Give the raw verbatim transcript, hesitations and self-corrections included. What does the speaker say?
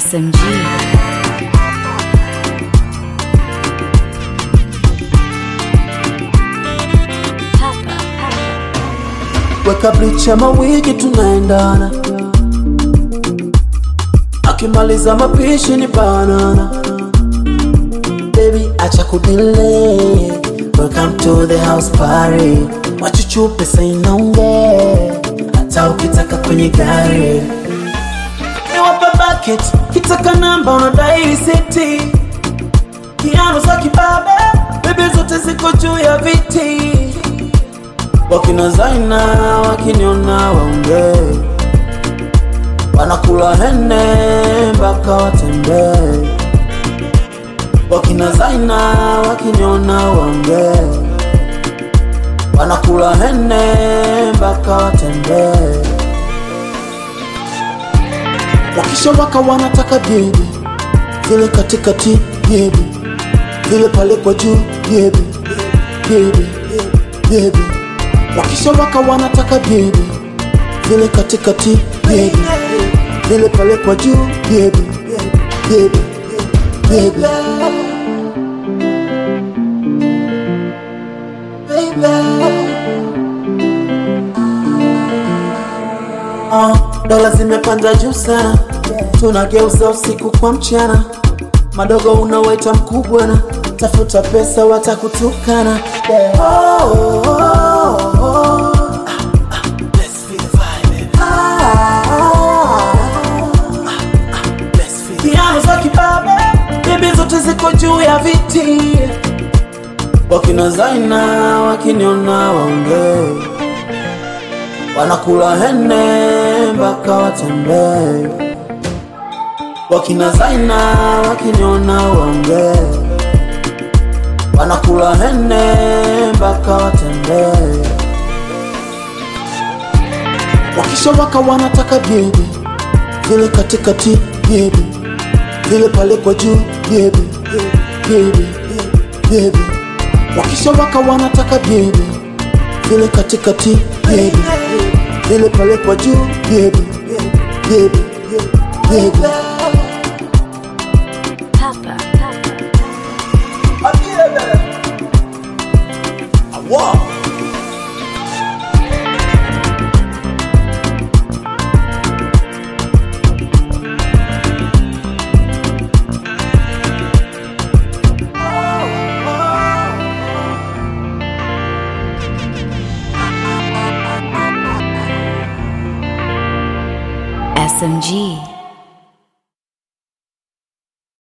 S M G. Weka blicha mawigi tunaendana, akimaliza mapishi ni banana. Baby acha kudelay, welcome to the house party. Wachuchu pesa inaunge, hata ukitaka kwenye gari. Niwapa bucket, kitaka namba unadai risiti. Piano za kibabe, baby zote ziko juu ya viti. Wakina Zaina, wakiniona waunge, wanakula hene mpaka watembe. Wakina Zaina, wakiniona waunge, wanakula hene mpaka watembe. Wakisha waka wanataka bibi, vile katikati bibi, vile pale kwa juu bibi, bibi, bibi. Wakisha waka wanataka bibi, vile katikati bibi, vile pale kwa juu bibi, bibi, bibi. Uh, dola zimepanda juu sana, tunageuza usiku kwa mchana. Madogo unawaita mkubwa na tafuta pesa watakutukana. Oh, oh, oh, oh. Let's feel the vibe. Ah, ah, ah. Let's feel the vibe. Piano za kibabe, bibi zote ziko juu ya viti. Wakina Zaina, wakiniona waunge, wanakula hene mpaka watembe. Wakina Zaina, wakiniona waunge, wanakula hene mpaka watembe. Wakisha waka wanataka bibi, vile katikati bibi, vile pale kwa juu bibi, bibi, bibi. Wakisha waka wanataka bibi, vile katikati bibi, vile pale kwa juu bibi, bibi, bibi. Papa, Wow. S M G.